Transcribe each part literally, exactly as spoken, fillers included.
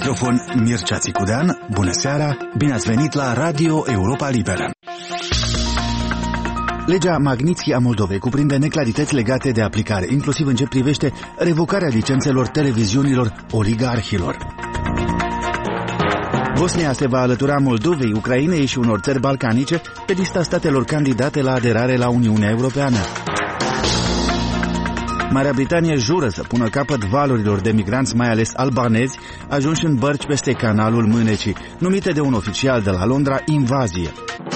microfon Mircea Țicudean. Bună seara, bine ați venit la Radio Europa Liberă. Legea Magnitsky a Moldovei cuprinde neclarități legate de aplicare, inclusiv în ce privește revocarea licențelor televiziunilor oligarhilor. Bosnia se va alătura Moldovei, Ucrainei și unor țări balcanice pe lista statelor candidate la aderare la Uniunea Europeană. Marea Britanie jură să pună capăt valurilor de migranți, mai ales albanezi, ajunși în bărci peste canalul Mânecii, numite de un oficial de la Londra invazie.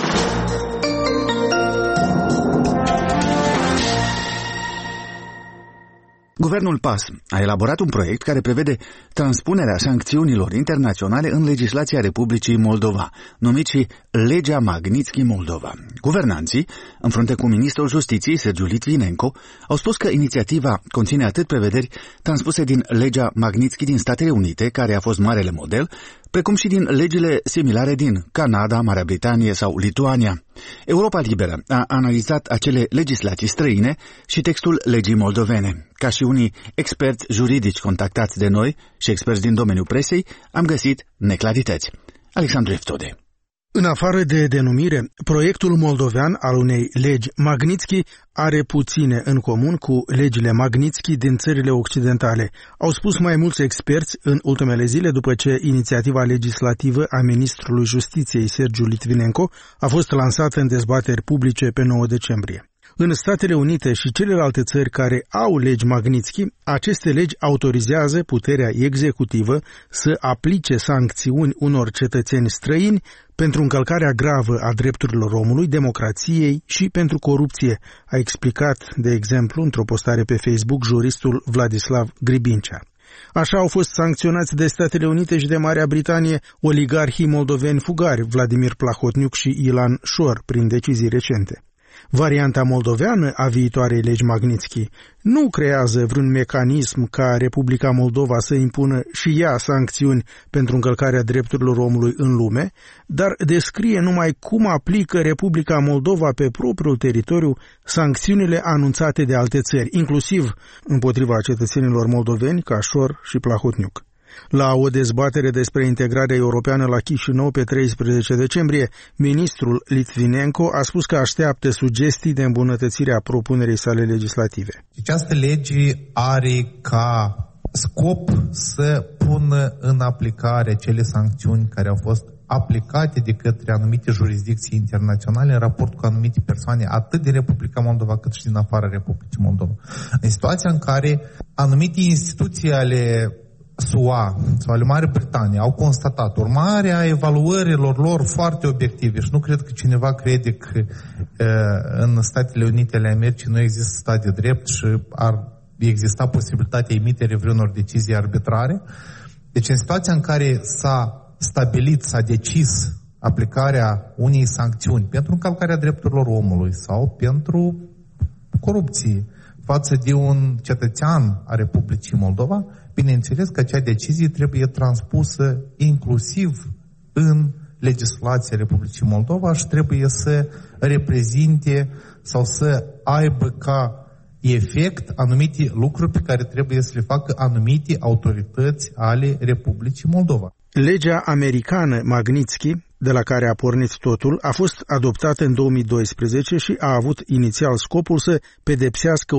Guvernul P A S a elaborat un proiect care prevede transpunerea sancțiunilor internaționale în legislația Republicii Moldova, numit și Legea Magnitsky Moldova. Guvernanții, în frunte cu ministrul Justiției, Sergiu Litvinenko, au spus că inițiativa conține atât prevederi transpuse din Legea Magnitsky din Statele Unite, care a fost marele model, precum și din legile similare din Canada, Marea Britanie sau Lituania. Europa Liberă a analizat acele legislații străine și textul legii moldovene. Ca și unii experți juridici contactați de noi și experți din domeniul presei, am găsit neclarități. Alexandru Eftode. În afară de denumire, proiectul moldovean al unei legi Magnitsky are puține în comun cu legile Magnitsky din țările occidentale, au spus mai mulți experți în ultimele zile după ce inițiativa legislativă a ministrului Justiției Sergiu Litvinenko a fost lansată în dezbateri publice pe nouă decembrie. În Statele Unite și celelalte țări care au legi Magnitsky, aceste legi autorizează puterea executivă să aplice sancțiuni unor cetățeni străini pentru încălcarea gravă a drepturilor omului, democrației și pentru corupție, a explicat, de exemplu, într-o postare pe Facebook, juristul Vladislav Gribincea. Așa au fost sancționați de Statele Unite și de Marea Britanie oligarhii moldoveni fugari Vladimir Plahotniuc și Ilan Șor prin decizii recente. Varianta moldoveană a viitoarei legi Magnitsky nu creează vreun mecanism ca Republica Moldova să impună și ea sancțiuni pentru încălcarea drepturilor omului în lume, dar descrie numai cum aplică Republica Moldova pe propriul teritoriu sancțiunile anunțate de alte țări, inclusiv împotriva cetățenilor moldoveni ca Șor și Plahotniuc. La o dezbatere despre integrarea europeană la Chișinău pe treisprezece decembrie, ministrul Litvinenko a spus că așteaptă sugestii de îmbunătățire a propunerii sale legislative. Această lege are ca scop să pună în aplicare cele sancțiuni care au fost aplicate de către anumite jurisdicții internaționale în raport cu anumite persoane, atât din Republica Moldova cât și din afara Republicii Moldova. În situația în care anumite instituții ale S U A sau ale Marii Britanii au constatat urmarea evaluărilor lor foarte obiective și nu cred că cineva crede că e, în Statele Unite ale Americii nu există stat de drept și ar exista posibilitatea emiterii vreunor decizii arbitrare. Deci în situația în care s-a stabilit, s-a decis aplicarea unei sancțiuni pentru încălcarea drepturilor omului sau pentru corupție față de un cetățean a Republicii Moldova, bineînțeles că acea decizie trebuie transpusă inclusiv în legislația Republicii Moldova și trebuie să reprezinte sau să aibă ca efect anumite lucruri pe care trebuie să le facă anumite autorități ale Republicii Moldova. Legea americană Magnitsky, de la care a pornit totul, a fost adoptată în două mii doisprezece și a avut inițial scopul să pedepsească